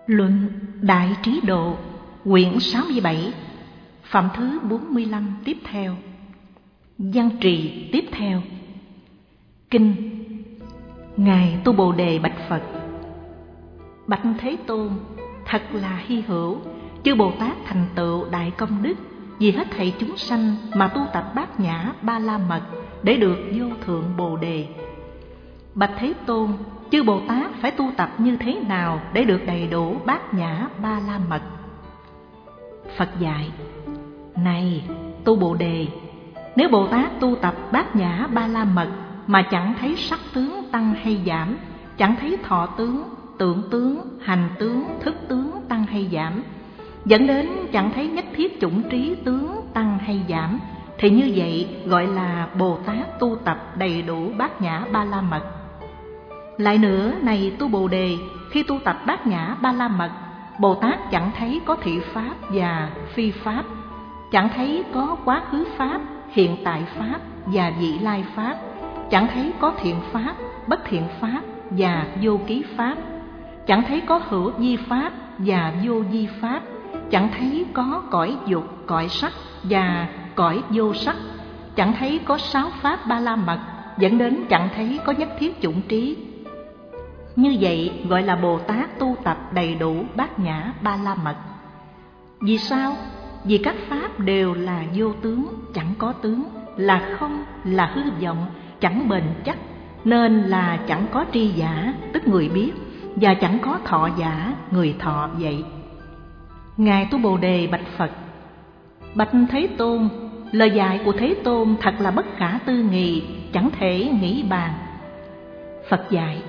Luận Đại Trí Độ, quyển 67, phẩm thứ 45 tiếp theo. Văn trì tiếp theo. Kinh. Ngài Tu Bồ Đề bạch Phật: Bạch Thế Tôn, thật là hy hữu, chư Bồ Tát thành tựu đại công đức vì hết thảy chúng sanh mà tu tập Bát Nhã Ba La Mật để được vô thượng Bồ Đề. Bạch Thế Tôn, chư Bồ Tát phải tu tập như thế nào để được đầy đủ Bát Nhã Ba La Mật? Phật dạy: Này Tu Bồ Đề, nếu Bồ Tát tu tập Bát Nhã Ba La Mật mà chẳng thấy sắc tướng tăng hay giảm, chẳng thấy thọ tướng, tưởng tướng, hành tướng, thức tướng tăng hay giảm, dẫn đến chẳng thấy nhất thiết chủng trí tướng tăng hay giảm, thì như vậy gọi là Bồ Tát tu tập đầy đủ Bát Nhã Ba La Mật. Lại nữa, này Tu Bồ Đề, khi tu tập Bát Nhã Ba La Mật, Bồ Tát chẳng thấy có thị pháp và phi pháp, chẳng thấy có quá khứ pháp, hiện tại pháp và vị lai pháp, chẳng thấy có thiện pháp, bất thiện pháp và vô ký pháp, chẳng thấy có hữu vi pháp và vô vi pháp, chẳng thấy có cõi dục, cõi sắc và cõi vô sắc, chẳng thấy có 6 pháp Ba La Mật, dẫn đến chẳng thấy có nhất thiết chủng trí. Như vậy gọi là Bồ Tát tu tập đầy đủ Bát Nhã Ba La Mật. Vì sao? Vì các pháp đều là vô tướng, chẳng có tướng, là không, là hư vọng, chẳng bền chắc, nên là chẳng có tri giả, tức người biết, và chẳng có thọ giả, người thọ vậy. Ngài Tu Bồ Đề bạch Phật: Bạch Thế Tôn, lời dạy của Thế Tôn thật là bất khả tư nghị, chẳng thể nghĩ bàn. Phật dạy: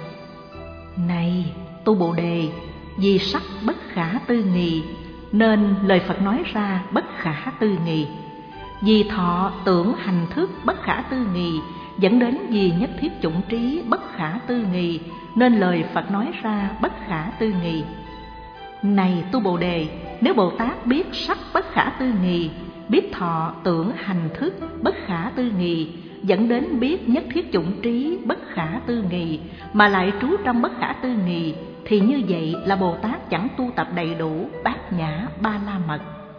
Này Tu Bồ Đề, vì sắc bất khả tư nghị nên lời Phật nói ra bất khả tư nghị. Vì thọ tưởng hành thức bất khả tư nghị, dẫn đến vì nhất thiết chủng trí bất khả tư nghị, nên lời Phật nói ra bất khả tư nghị. Này Tu Bồ Đề, nếu Bồ Tát biết sắc bất khả tư nghị, biết thọ tưởng hành thức bất khả tư nghị, dẫn đến biết nhất thiết chủng trí bất khả tư nghị, mà lại trú trong bất khả tư nghị, thì như vậy là Bồ Tát chẳng tu tập đầy đủ Bát Nhã Ba La Mật.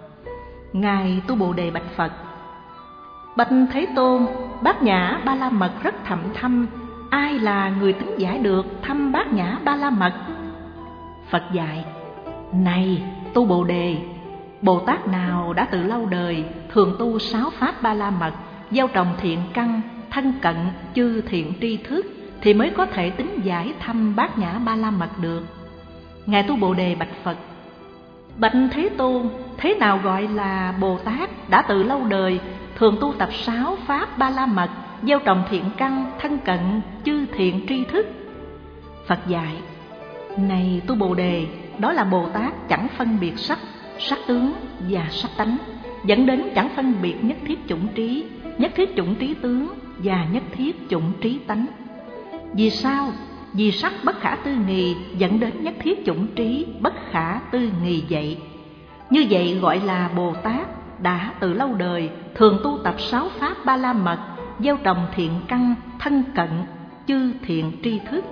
Ngài Tu Bồ Đề bạch Phật: Bạch Thế Tôn, Bát Nhã Ba La Mật rất thậm thâm, ai là người tính giải được thâm Bát Nhã Ba La Mật? Phật dạy: Này Tu Bồ Đề, Bồ Tát nào đã từ lâu đời thường tu 6 pháp Ba La Mật, gieo trồng thiện căn, thân cận chư thiện tri thức, thì mới có thể tính giải thâm Bát Nhã Ba La Mật được. Ngài Tu Bồ Đề bạch Phật: Bạch Thế Tôn, thế nào gọi là Bồ Tát đã từ lâu đời thường tu tập 6 pháp Ba La Mật, gieo trồng thiện căn, thân cận chư thiện tri thức? Phật dạy: Này Tu Bồ Đề, đó là Bồ Tát chẳng phân biệt sắc, sắc tướng và sắc tánh, dẫn đến chẳng phân biệt nhất thiết chủng trí, nhất thiết chủng trí tướng và nhất thiết chủng trí tánh. Vì sao? Vì sắc bất khả tư nghị, dẫn đến nhất thiết chủng trí bất khả tư nghị vậy. Như vậy gọi là Bồ Tát đã từ lâu đời thường tu tập 6 pháp Ba La Mật, gieo trồng thiện căn, thân cận chư thiện tri thức.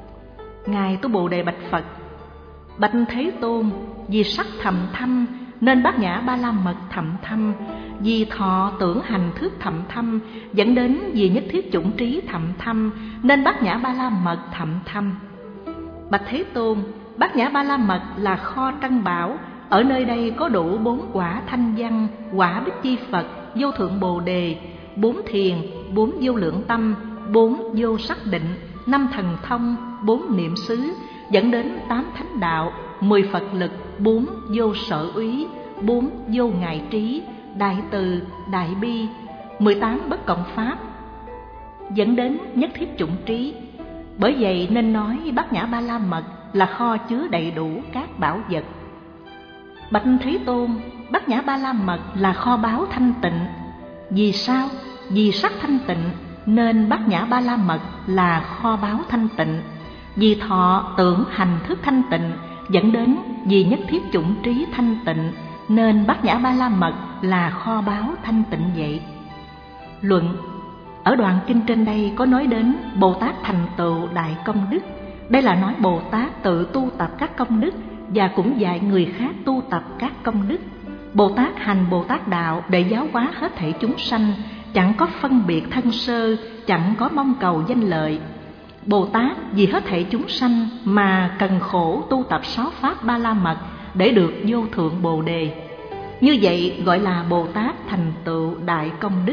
Ngài Tu Bồ Đề bạch Phật: Bạch Thế Tôn, vì sắc thầm thâm nên Bát Nhã Ba La Mật thầm thâm, vì thọ tưởng hành thức thầm thâm, dẫn đến vì nhất thiết chủng trí thầm thâm, nên Bát Nhã Ba La Mật thầm thâm. Bạch Thế Tôn, Bát Nhã Ba La Mật là kho trân bảo, ở nơi đây có đủ 4 quả thanh văn, quả Bích Chi Phật, vô thượng Bồ Đề, 4 thiền, 4 vô lượng tâm, 4 vô sắc định, 5 thần thông, 4 niệm xứ, dẫn đến 8 thánh đạo, 10 Phật lực, 4 vô sở úy, 4 vô ngại trí, đại từ, đại bi, 18 bất cộng pháp, dẫn đến nhất thiết chủng trí. Bởi vậy nên nói Bát Nhã Ba La Mật là kho chứa đầy đủ các bảo vật. Bạch Thế Tôn, Bát Nhã Ba La Mật là kho báu thanh tịnh. Vì sao? Vì sắc thanh tịnh nên Bát Nhã Ba La Mật là kho báu thanh tịnh. Vì thọ tưởng hành thức thanh tịnh, dẫn đến vì nhất thiết chủng trí thanh tịnh, nên Bát Nhã Ba La Mật là kho báu thanh tịnh vậy. Luận. Ở đoạn kinh trên đây có nói đến Bồ Tát thành tựu đại công đức. Đây là nói Bồ Tát tự tu tập các công đức và cũng dạy người khác tu tập các công đức. Bồ Tát hành Bồ Tát đạo để giáo hóa hết thảy chúng sanh, chẳng có phân biệt thân sơ, chẳng có mong cầu danh lợi. Bồ Tát vì hết thảy chúng sanh mà cần khổ tu tập 6 pháp Ba La Mật để được vô thượng Bồ Đề. Như vậy gọi là Bồ Tát thành tựu đại công đức.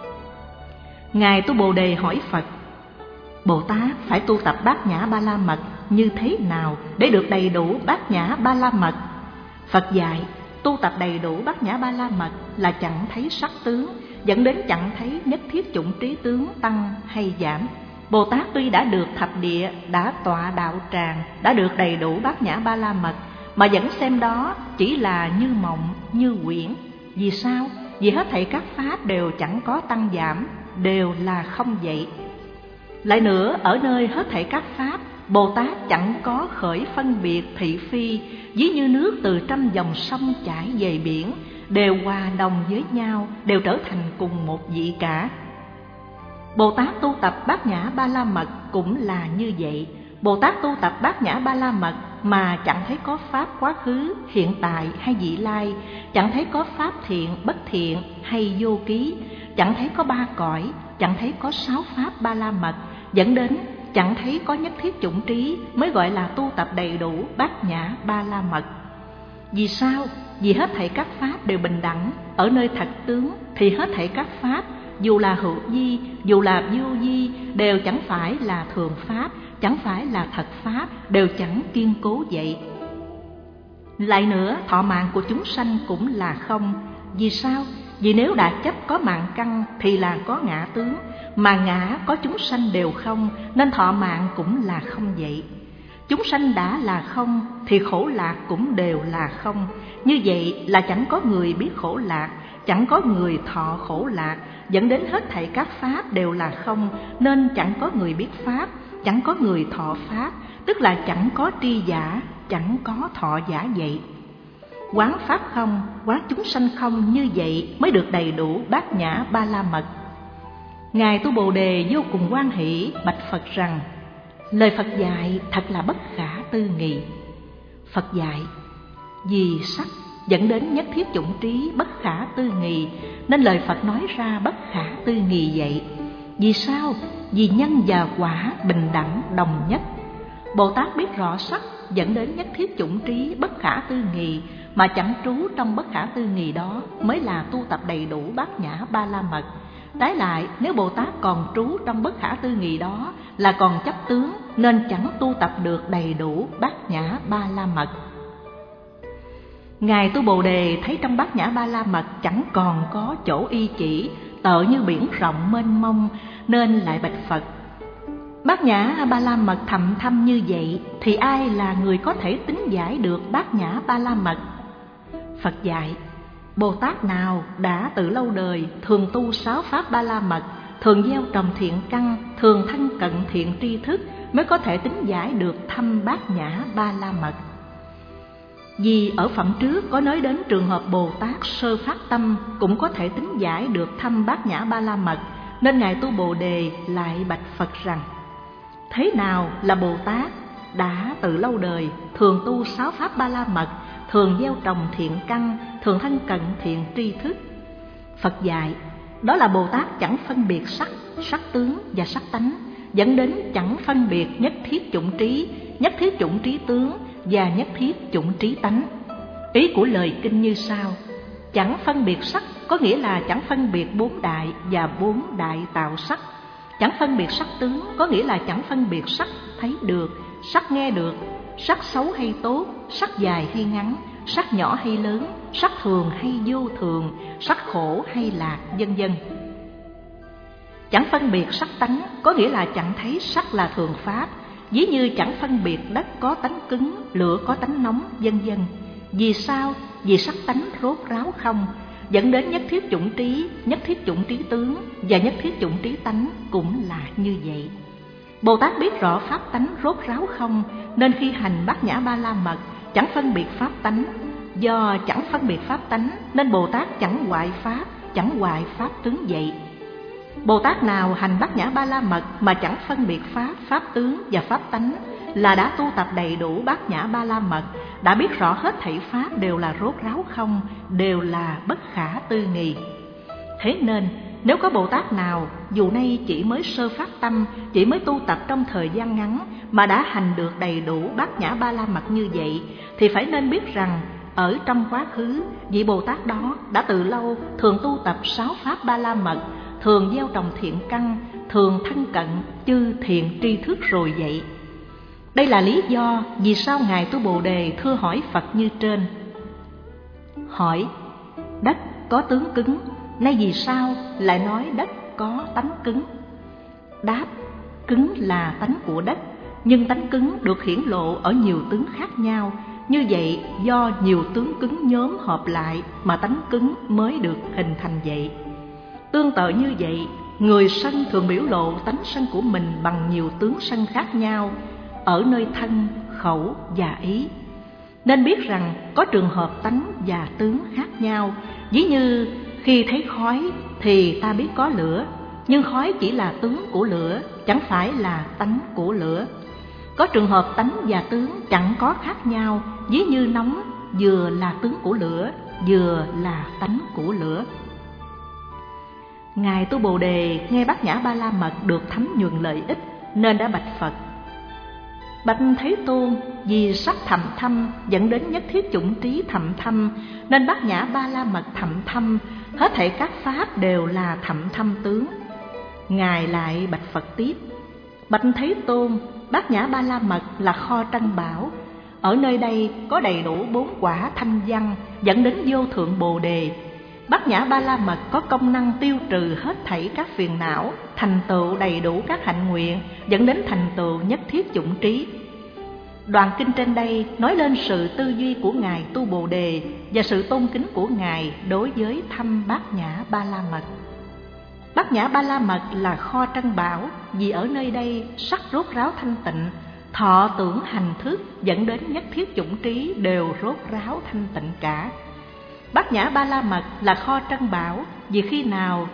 Ngài Tu Bồ Đề hỏi Phật: Bồ Tát phải tu tập Bát Nhã Ba La Mật như thế nào để được đầy đủ Bát Nhã Ba La Mật? Phật dạy tu tập đầy đủ Bát Nhã Ba La Mật là chẳng thấy sắc tướng, dẫn đến chẳng thấy nhất thiết chủng trí tướng tăng hay giảm. Bồ Tát tuy đã được thập địa, đã tọa đạo tràng, đã được đầy đủ Bát Nhã Ba La Mật, mà vẫn xem đó chỉ là như mộng, như quyển. Vì sao? Vì hết thảy các pháp đều chẳng có tăng giảm, đều là không vậy. Lại nữa, ở nơi hết thảy các pháp, Bồ Tát chẳng có khởi phân biệt thị phi, ví như nước từ trăm dòng sông chảy về biển, đều hòa đồng với nhau, đều trở thành cùng một vị cả. Bồ Tát tu tập Bát Nhã Ba La Mật cũng là như vậy. Bồ Tát tu tập Bát Nhã Ba La Mật mà chẳng thấy có pháp quá khứ, hiện tại hay vị lai, chẳng thấy có pháp thiện, bất thiện hay vô ký, chẳng thấy có 3 cõi, chẳng thấy có 6 pháp Ba La Mật, dẫn đến chẳng thấy có nhất thiết chủng trí, mới gọi là tu tập đầy đủ Bát Nhã Ba La Mật. Vì sao? Vì hết thảy các pháp đều bình đẳng. Ở nơi thật tướng thì hết thảy các pháp, dù là hữu vi, dù là vô vi, đều chẳng phải là thường pháp, chẳng phải là thật pháp, đều chẳng kiên cố vậy. Lại nữa, thọ mạng của chúng sanh cũng là không. Vì sao? Vì nếu đã chấp có mạng căn thì là có ngã tướng, mà ngã có chúng sanh đều không, nên thọ mạng cũng là không vậy. Chúng sanh đã là không thì khổ lạc cũng đều là không. Như vậy là chẳng có người biết khổ lạc, chẳng có người thọ khổ lạc, dẫn đến hết thảy các pháp đều là không, nên chẳng có người biết pháp, chẳng có người thọ pháp, tức là chẳng có tri giả, chẳng có thọ giả vậy. Quán pháp không, quán chúng sanh không, như vậy mới được đầy đủ Bát Nhã Ba La Mật. Ngài Tu Bồ Đề vô cùng hoan hỷ bạch Phật rằng: lời Phật dạy thật là bất khả tư nghị. Phật dạy vì sắc dẫn đến nhất thiết chủng trí bất khả tư nghị, nên lời Phật nói ra bất khả tư nghị vậy. Vì sao? Vì nhân và quả bình đẳng đồng nhất. Bồ Tát biết rõ sắc dẫn đến nhất thiết chủng trí bất khả tư nghị, mà chẳng trú trong bất khả tư nghị đó mới là tu tập đầy đủ Bát Nhã Ba La Mật. Trái lại, nếu Bồ Tát còn trú trong bất khả tư nghị đó là còn chấp tướng, nên chẳng tu tập được đầy đủ Bát Nhã Ba La Mật. Ngài Tu Bồ Đề thấy trong Bát Nhã Ba La Mật chẳng còn có chỗ y chỉ, tợ như biển rộng mênh mông, nên lại bạch Phật: Bát Nhã Ba La Mật thầm thâm như vậy, thì ai là người có thể tính giải được Bát Nhã Ba La Mật? Phật dạy: Bồ Tát nào đã từ lâu đời thường tu 6 pháp Ba La Mật, thường gieo trồng thiện căn, thường thân cận thiện tri thức, mới có thể tính giải được thâm Bát Nhã Ba La Mật. Vì ở phẩm trước có nói đến trường hợp Bồ Tát sơ phát tâm cũng có thể tính giải được thâm Bát Nhã Ba La Mật, nên Ngài Tu Bồ Đề lại bạch Phật rằng: thế nào là Bồ Tát đã từ lâu đời thường tu 6 pháp Ba La Mật, thường gieo trồng thiện căn, thường thân cận thiện tri thức? Phật dạy đó là Bồ Tát chẳng phân biệt sắc, sắc tướng và sắc tánh, dẫn đến chẳng phân biệt nhất thiết chủng trí, nhất thiết chủng trí tướng và nhất thiết chủng trí tánh. Ý của lời kinh như sau: chẳng phân biệt sắc có nghĩa là chẳng phân biệt 4 đại và 4 đại tạo sắc. Chẳng phân biệt sắc tướng có nghĩa là chẳng phân biệt sắc thấy được, sắc nghe được, sắc xấu hay tốt, sắc dài hay ngắn, sắc nhỏ hay lớn, sắc thường hay vô thường, sắc khổ hay lạc, vân vân. Chẳng phân biệt sắc tánh có nghĩa là chẳng thấy sắc là thường pháp, ví như chẳng phân biệt đất có tánh cứng, lửa có tánh nóng, vân vân. Vì sao? Vì sắc tánh rốt ráo không, dẫn đến nhất thiết chủng trí, nhất thiết chủng trí tướng và nhất thiết chủng trí tánh cũng là như vậy. Bồ Tát biết rõ pháp tánh rốt ráo không, nên khi hành Bát Nhã Ba La Mật chẳng phân biệt pháp tánh. Do chẳng phân biệt pháp tánh nên Bồ Tát chẳng hoại pháp, chẳng hoại pháp tướng vậy. Bồ Tát nào hành Bát Nhã Ba La Mật mà chẳng phân biệt pháp, pháp tướng và pháp tánh là đã tu tập đầy đủ Bát Nhã Ba La Mật, đã biết rõ hết thảy pháp đều là rốt ráo không, đều là bất khả tư nghì. Thế nên nếu có Bồ Tát nào dù nay chỉ mới sơ phát tâm, chỉ mới tu tập trong thời gian ngắn mà đã hành được đầy đủ Bát Nhã Ba La Mật như vậy, thì phải nên biết rằng ở trong quá khứ, vị Bồ Tát đó đã từ lâu thường tu tập 6 pháp Ba La Mật, thường gieo trồng thiện căn, thường thân cận chư thiện tri thức rồi vậy. Đây là lý do vì sao Ngài Tu Bồ Đề thưa hỏi Phật như trên. Hỏi: đất có tướng cứng, nay vì sao lại nói đất có tánh cứng? Đáp: cứng là tánh của đất, nhưng tánh cứng được hiển lộ ở nhiều tướng khác nhau. Như vậy, do nhiều tướng cứng nhóm hợp lại mà tánh cứng mới được hình thành vậy. Tương tự như vậy, người sân thường biểu lộ tánh sân của mình bằng nhiều tướng sân khác nhau ở nơi thân, khẩu và ý. Nên biết rằng có trường hợp tánh và tướng khác nhau. Ví như khi thấy khói thì ta biết có lửa, nhưng khói chỉ là tướng của lửa, chẳng phải là tánh của lửa. Có trường hợp tánh và tướng chẳng có khác nhau, ví như nóng vừa là tướng của lửa, vừa là tánh của lửa. Ngài Tu Bồ Đề nghe Bát Nhã Ba La Mật được thấm nhuần lợi ích, nên đã bạch Phật: bạch Thế Tôn, vì sắc thậm thâm dẫn đến nhất thiết chủng trí thậm thâm, nên Bát Nhã Ba La Mật thậm thâm, hết thảy các pháp đều là thậm thâm tướng. Ngài lại bạch Phật tiếp: bạch Thế Tôn, Bát Nhã Ba La Mật là kho trân bảo. Ở nơi đây có đầy đủ 4 quả thanh văn dẫn đến vô thượng Bồ Đề. Bát Nhã Ba La Mật có công năng tiêu trừ hết thảy các phiền não, thành tựu đầy đủ các hạnh nguyện, dẫn đến thành tựu nhất thiết chủng trí. Đoạn kinh trên đây nói lên sự tư duy của Ngài Tu Bồ Đề và sự tôn kính của Ngài đối với thăm Bát Nhã Ba La Mật. Bát Nhã Ba La Mật là kho trân bảo, vì ở nơi đây sắc rốt ráo thanh tịnh, thọ tưởng hành thức dẫn đến nhất thiết chủng trí đều rốt ráo thanh tịnh cả. Bát Nhã Ba La Mật là kho trân bảo, vì khi nào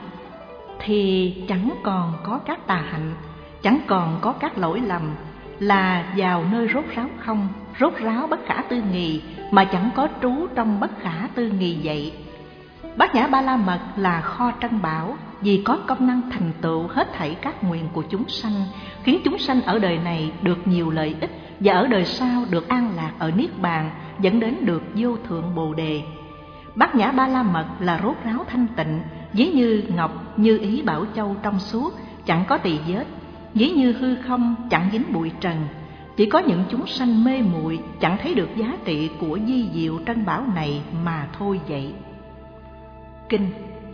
thì chẳng còn có các tà hạnh, chẳng còn có các lỗi lầm, là vào nơi rốt ráo không, rốt ráo bất khả tư nghì, mà chẳng có trú trong bất khả tư nghì vậy. Bát Nhã Ba La Mật là kho trân bảo, vì có công năng thành tựu hết thảy các nguyện của chúng sanh, khiến chúng sanh ở đời này được nhiều lợi ích, và ở đời sau được an lạc ở Niết Bàn, dẫn đến được vô thượng Bồ Đề. Bát Nhã Ba La Mật là rốt ráo thanh tịnh, ví như ngọc, như ý bảo châu trong suốt, chẳng có tỳ vết, ví như hư không, chẳng dính bụi trần. Chỉ có những chúng sanh mê muội chẳng thấy được giá trị của vi diệu trân bảo này mà thôi vậy. Kinh: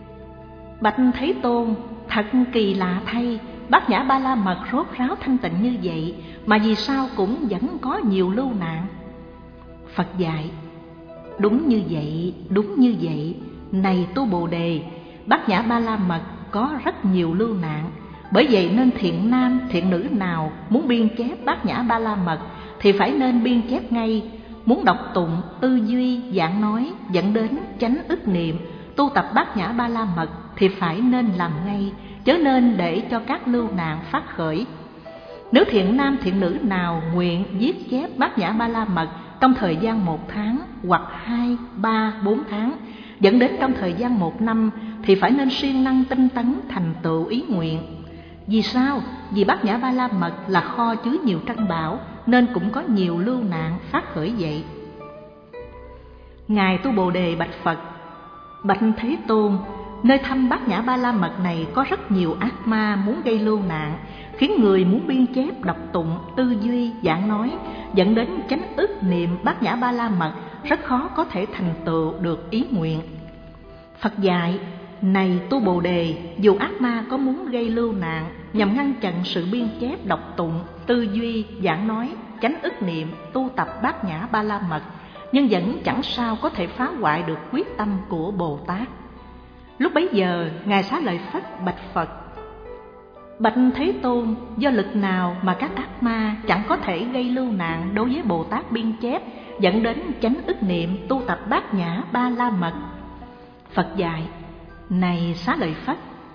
bạch Thế Tôn, thật kỳ lạ thay, Bát Nhã Ba La Mật rốt ráo thanh tịnh như vậy, mà vì sao cũng vẫn có nhiều lưu nạn? Phật dạy: đúng như vậy, đúng như vậy. Này Tu Bồ Đề, Bát Nhã Ba La Mật có rất nhiều lưu nạn. Bởi vậy nên thiện nam, thiện nữ nào muốn biên chép Bát Nhã Ba La Mật thì phải nên biên chép ngay. Muốn đọc tụng, tư duy, giảng nói dẫn đến chánh ức niệm, tu tập Bát Nhã Ba La Mật thì phải nên làm ngay, chớ nên để cho các lưu nạn phát khởi. Nếu thiện nam, thiện nữ nào nguyện viết chép Bát Nhã Ba La Mật trong thời gian 1 tháng hoặc 2, 3, 4 tháng, dẫn đến trong thời gian 1 năm, thì phải nên siêng năng tinh tấn thành tựu ý nguyện. Vì sao? Vì Bát Nhã Ba La Mật là kho chứa nhiều trân bảo, nên cũng có nhiều lưu nạn phát khởi vậy. Ngài Tu Bồ Đề bạch Phật: bạch Thế Tôn, nơi thăm Bát Nhã Ba La Mật này có rất nhiều ác ma muốn gây lưu nạn, khiến người muốn biên chép, đọc tụng, tư duy, giảng nói, dẫn đến chánh ức niệm Bát Nhã Ba La Mật, rất khó có thể thành tựu được ý nguyện. Phật dạy: này Tu Bồ Đề, dù ác ma có muốn gây lưu nạn nhằm ngăn chặn sự biên chép, đọc tụng, tư duy, giảng nói, chánh ức niệm, tu tập Bát Nhã Ba La Mật, nhưng vẫn chẳng sao có thể phá hoại được quyết tâm của Bồ Tát. Lúc bấy giờ, Ngài Xá Lợi Phất bạch Phật: bạch Thế Tôn, do lực nào mà các ác ma chẳng có thể gây lưu nạn đối với Bồ Tát biên chép, dẫn đến chánh ức niệm, tu tập Bát Nhã Ba La Mật? Phật dạy: này Xá Lợi Phất,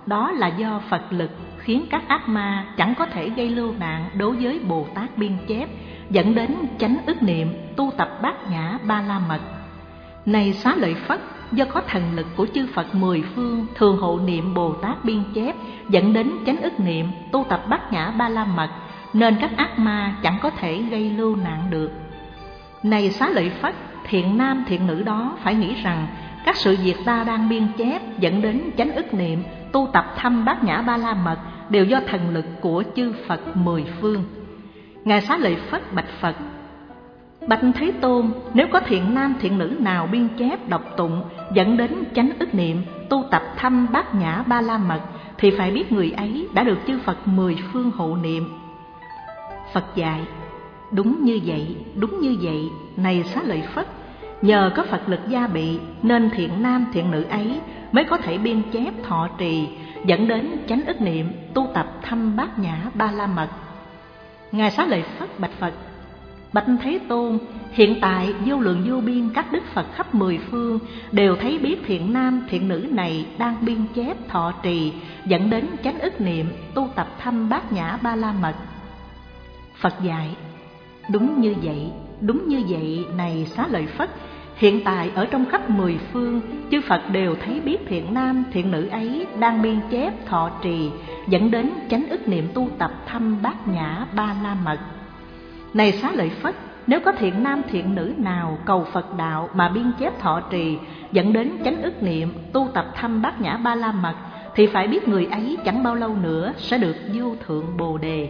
đó là do Phật lực khiến các ác ma chẳng có thể gây lưu nạn đối với Bồ Tát biên chép, dẫn đến chánh ức niệm tu tập Bát Nhã Ba La Mật. Này Xá Lợi Phất, do có thần lực của chư Phật mười phương thường hộ niệm Bồ Tát biên chép, dẫn đến chánh ức niệm tu tập Bát Nhã Ba La Mật, nên các ác ma chẳng có thể gây lưu nạn được. Này Xá Lợi Phất, thiện nam thiện nữ đó phải nghĩ rằng các sự việc ta đang biên chép dẫn đến chánh ức niệm tu tập thâm Bát Nhã Ba La Mật đều do thần lực của chư Phật mười phương. Ngài Xá Lợi Phất bạch Phật: Bạch Thế Tôn, nếu có thiện nam thiện nữ nào biên chép đọc tụng dẫn đến chánh ức niệm tu tập thâm Bát Nhã Ba La Mật, thì phải biết người ấy đã được chư Phật mười phương hộ niệm. Phật dạy: Đúng như vậy, đúng như vậy. Này Xá Lợi Phất, nhờ có Phật lực gia bị nên thiện nam thiện nữ ấy mới có thể biên chép thọ trì dẫn đến chánh ức niệm tu tập thâm Bát Nhã Ba La Mật. Ngài Xá Lợi Phất bạch Phật: Bạch Thế Tôn, hiện tại vô lượng vô biên các đức Phật khắp mười phương đều thấy biết thiện nam thiện nữ này đang biên chép thọ trì dẫn đến chánh ức niệm tu tập thâm Bát Nhã Ba La Mật. Phật dạy: Đúng như vậy, đúng như vậy. Này Xá Lợi Phất, hiện tại ở trong khắp mười phương chư Phật đều thấy biết thiện nam thiện nữ ấy đang biên chép thọ trì dẫn đến chánh ức niệm tu tập thâm Bát Nhã Ba La Mật. Này Xá Lợi Phất, nếu có thiện nam thiện nữ nào cầu Phật đạo mà biên chép thọ trì dẫn đến chánh ức niệm tu tập thâm Bát Nhã Ba La Mật, thì phải biết người ấy chẳng bao lâu nữa sẽ được vô thượng Bồ Đề.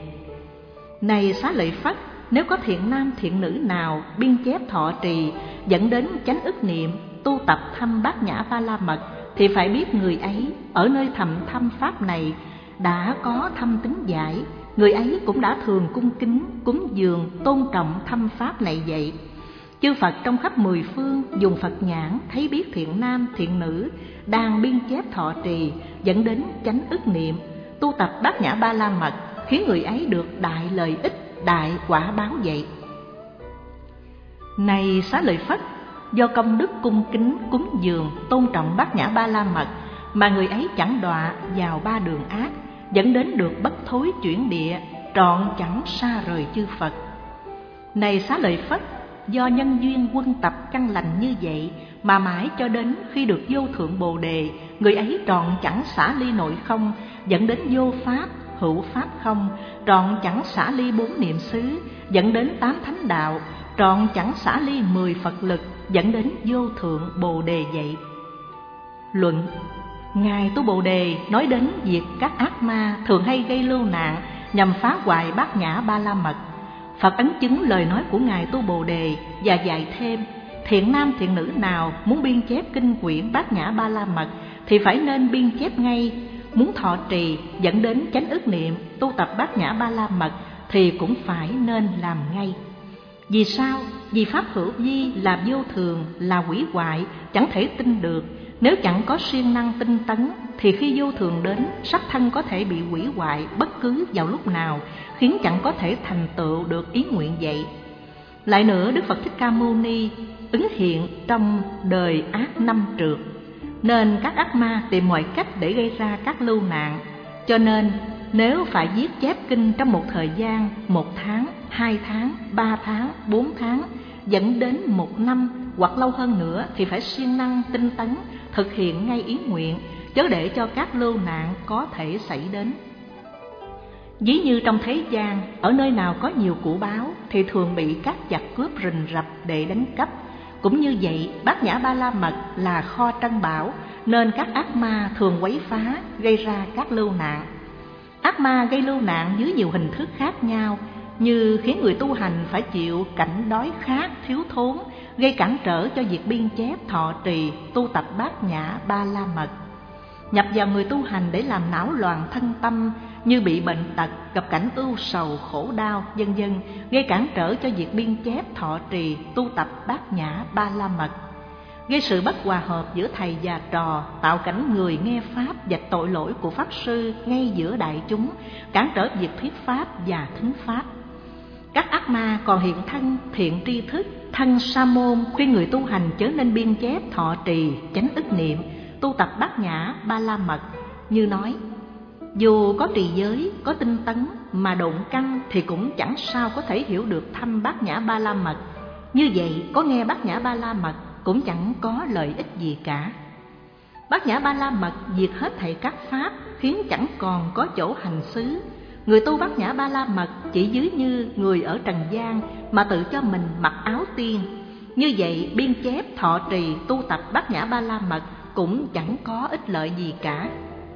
Này Xá Lợi Phất, nếu có thiện nam thiện nữ nào biên chép thọ trì dẫn đến chánh ức niệm tu tập thâm Bát Nhã Ba La Mật, thì phải biết người ấy ở nơi thầm thâm pháp này đã có thâm tín giải, người ấy cũng đã thường cung kính cúng dường tôn trọng thâm pháp này vậy. Chư Phật trong khắp mười phương dùng Phật nhãn thấy biết thiện nam thiện nữ đang biên chép thọ trì dẫn đến chánh ức niệm tu tập Bát Nhã Ba La Mật, khiến người ấy được đại lợi ích, đại quả báo vậy. Này Xá Lợi Phất, do công đức cung kính cúng dường tôn trọng Bát Nhã Ba La Mật mà người ấy chẳng đọa vào ba đường ác, dẫn đến được bất thối chuyển địa, trọn chẳng xa rời chư Phật. Này Xá Lợi Phất, do nhân duyên quân tập căn lành như vậy mà mãi cho đến khi được vô thượng Bồ Đề, người ấy trọn chẳng xả ly nội không, dẫn đến vô pháp hữu pháp không, trọn chẳng xả ly bốn niệm xứ, dẫn đến tám thánh đạo, trọn chẳng xả ly 10 Phật lực, dẫn đến vô thượng Bồ Đề vậy. Luận: Ngài Tu Bồ Đề nói đến việc các ác ma thường hay gây lưu nạn nhằm phá hoại Bát Nhã Ba La Mật. Phật ấn chứng lời nói của Ngài Tu Bồ Đề và dạy thêm: thiện nam thiện nữ nào muốn biên chép kinh quyển Bát Nhã Ba La Mật thì phải nên biên chép ngay. Muốn thọ trì dẫn đến chánh ức niệm tu tập Bát Nhã Ba La Mật thì cũng phải nên làm ngay. Vì sao? Vì pháp hữu vi là vô thường, là hủy hoại, chẳng thể tin được. Nếu chẳng có siêng năng tinh tấn thì khi vô thường đến, sắc thân có thể bị hủy hoại bất cứ vào lúc nào, khiến chẳng có thể thành tựu được ý nguyện vậy. Lại nữa, Đức Phật Thích Ca Mâu Ni ứng hiện trong đời ác năm trượt, nên các ác ma tìm mọi cách để gây ra các lưu nạn. Cho nên nếu phải viết chép kinh trong một thời gian 1 tháng, 2 tháng, 3 tháng, 4 tháng, dẫn đến 1 năm hoặc lâu hơn nữa thì phải siêng năng tinh tấn thực hiện ngay ý nguyện, chớ để cho các lưu nạn có thể xảy đến. Ví như trong thế gian, ở nơi nào có nhiều của báu thì thường bị các giặc cướp rình rập để đánh cắp. Cũng như vậy, Bát Nhã Ba La Mật là kho trân bảo, nên các ác ma thường quấy phá, gây ra các lưu nạn. Ác ma gây lưu nạn dưới nhiều hình thức khác nhau, như khiến người tu hành phải chịu cảnh đói khát, thiếu thốn, gây cản trở cho việc biên chép, thọ trì, tu tập Bát Nhã Ba La Mật. Nhập vào người tu hành để làm não loạn thân tâm, như bị bệnh tật, gặp cảnh ưu sầu, khổ đau, vân vân, gây cản trở cho việc biên chép, thọ trì, tu tập Bát Nhã Ba La Mật. Gây sự bất hòa hợp giữa thầy và trò, tạo cảnh người nghe pháp và tội lỗi của pháp sư ngay giữa đại chúng, cản trở việc thuyết pháp và thính pháp. Các ác ma còn hiện thân thiện tri thức, thân sa môn, khuyên người tu hành chớ nên biên chép, thọ trì, chánh ức niệm, tu tập Bát Nhã Ba La Mật, như nói: dù có trì giới, có tinh tấn mà độn căn thì cũng chẳng sao có thể hiểu được thâm Bát Nhã Ba La Mật. Như vậy có nghe Bát Nhã Ba La Mật cũng chẳng có lợi ích gì cả. Bát Nhã Ba La Mật diệt hết thảy các pháp, khiến chẳng còn có chỗ hành xứ. Người tu Bát Nhã Ba La Mật chỉ dưới như người ở trần gian mà tự cho mình mặc áo tiên. Như vậy biên chép, thọ trì, tu tập Bát Nhã Ba La Mật cũng chẳng có ích lợi gì cả.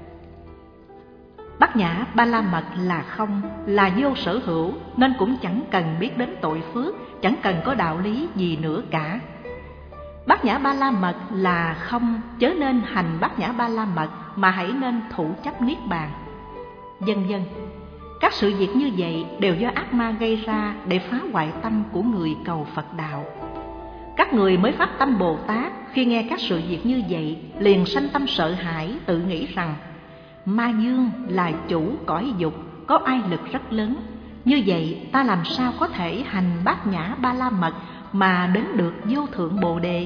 Bát Nhã Ba La Mật là không, là vô sở hữu, nên cũng chẳng cần biết đến tội phước, chẳng cần có đạo lý gì nữa cả. Bát Nhã Ba La Mật là không, chớ nên hành Bát Nhã Ba La Mật mà hãy nên thủ chấp niết bàn. Vân vân. Các sự việc như vậy đều do ác ma gây ra để phá hoại tâm của người cầu Phật đạo. Các người mới phát tâm Bồ Tát khi nghe các sự việc như vậy liền sanh tâm sợ hãi, tự nghĩ rằng ma dương là chủ cõi dục, có oai lực rất lớn. Như vậy ta làm sao có thể hành Bát Nhã Ba La Mật mà đến được vô thượng Bồ Đề?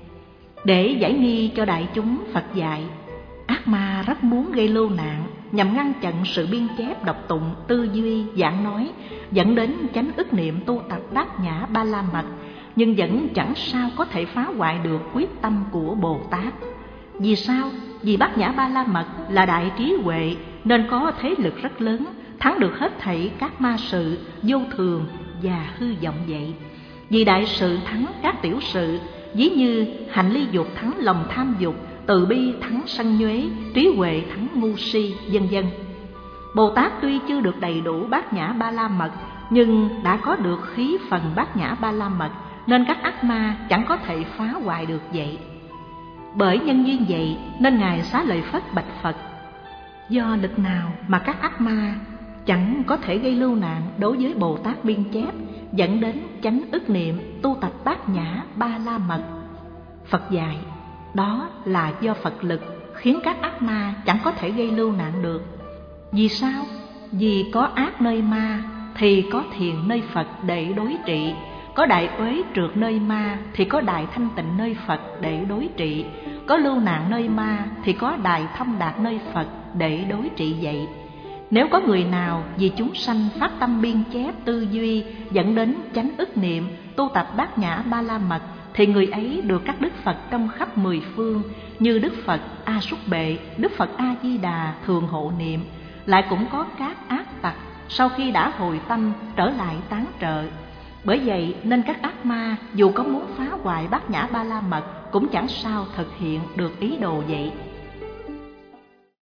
Để giải nghi cho đại chúng, Phật dạy ác ma rất muốn gây lưu nạn nhằm ngăn chặn sự biên chép, đọc tụng, tư duy, giảng nói, dẫn đến chánh ức niệm tu tập Bát Nhã Ba La Mật, nhưng vẫn chẳng sao có thể phá hoại được quyết tâm của Bồ Tát. Vì sao? Vì Bát Nhã Ba La Mật là đại trí huệ nên có thế lực rất lớn, thắng được hết thảy các ma sự vô thường và hư vọng vậy. Vì đại sự thắng các tiểu sự, ví như hành ly dục thắng lòng tham dục, từ bi thắng sân nhuế, trí huệ thắng ngu si, vân vân. Bồ Tát tuy chưa được đầy đủ Bát Nhã Ba La Mật, nhưng đã có được khí phần Bát Nhã Ba La Mật, nên các ác ma chẳng có thể phá hoại được vậy. Bởi nhân duyên vậy nên Ngài Xá Lợi Phất bạch Phật: do lực nào mà các ác ma chẳng có thể gây lưu nạn đối với Bồ Tát biên chép, dẫn đến chánh ức niệm tu tập Bát Nhã Ba La Mật? Phật dạy đó là do Phật lực khiến các ác ma chẳng có thể gây lưu nạn được. Vì sao? Vì có ác nơi ma thì có thiện nơi Phật để đối trị, có đại uế trượt nơi ma thì có đại thanh tịnh nơi Phật để đối trị, có lưu nạn nơi ma thì có đại thông đạt nơi Phật để đối trị vậy. Nếu có người nào vì chúng sanh phát tâm biên chép tư duy dẫn đến chánh ức niệm tu tập Bát Nhã Ba La Mật, thì người ấy được các đức Phật trong khắp mười phương như Đức Phật A Súc Bệ, Đức Phật A Di Đà thường hộ niệm. Lại cũng có các ác tặc sau khi đã hồi tâm trở lại tán trợ. Bởi vậy nên các ác ma dù có muốn phá hoại Bát Nhã Ba La Mật cũng chẳng sao thực hiện được ý đồ vậy.